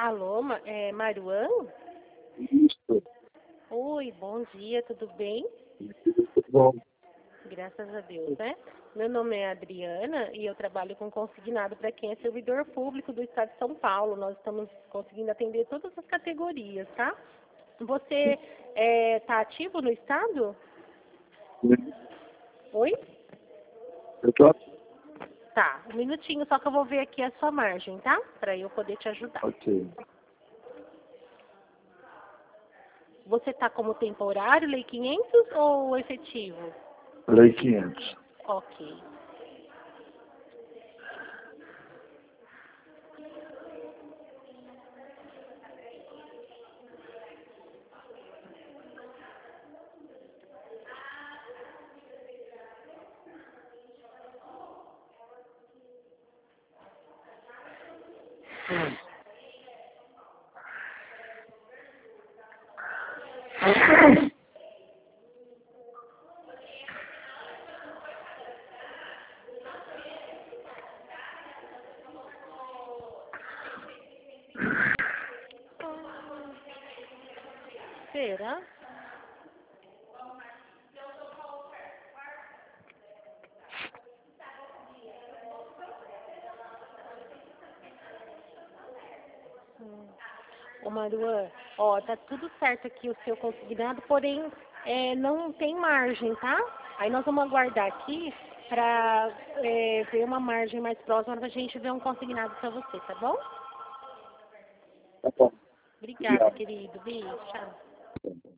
Alô, Maruan? Isso. Oi, bom dia, tudo bem? Tudo bom. Graças a Deus, né? Meu nome é Adriana e eu trabalho com consignado para quem é servidor público do Estado de São Paulo. Nós estamos conseguindo atender todas as categorias, tá? Você tá ativo no Estado? Sim. Oi? Eu tô aqui. Tá, um minutinho, só que eu vou ver aqui a sua margem, tá? Para eu poder te ajudar. Ok. Você tá como temporário, Lei 500 ou efetivo? Lei 500. Ok. Será? Ô Maruan, ó, tá tudo certo aqui o seu consignado, porém não tem margem, tá? Aí nós vamos aguardar aqui para ver uma margem mais próxima pra gente ver um consignado para você, tá bom? Tá bom. Obrigada, querido. Beijo, tchau.